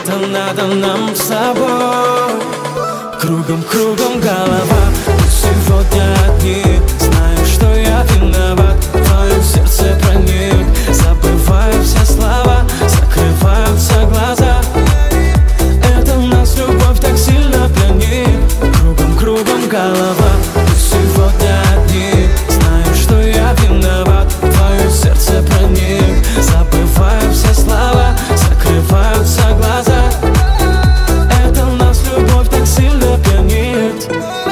где-то надо нам с собой. Кругом, кругом голова, мы сегодня одни. Знаю, что я виноват, в твое сердце проник. Забываю все слова, закрываются глаза. Это нас любовь так сильно пьянит. Кругом, кругом голова, мы сегодня одни. Знаю, что я виноват, в твое сердце проник. Забываю все слова, закрываются глаза. Это нас любовь так сильно пьянит.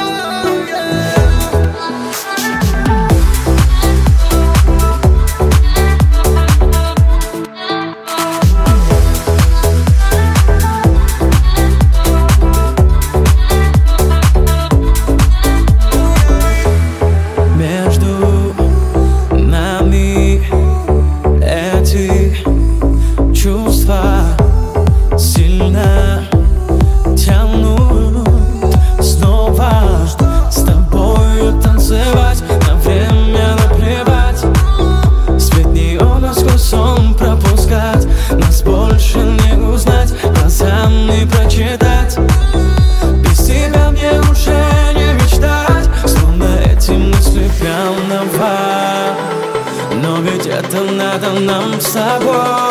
Между нами эти чувства сильно тянут снова с тобою танцевать. На время наплевать, свет неона сквозь сон пропускать. Нас больше не узнать, глазам не прочитать. Без тебя мне уже не мечтать. Словно эти мысли пьяного, но ведь это надо нам с собой.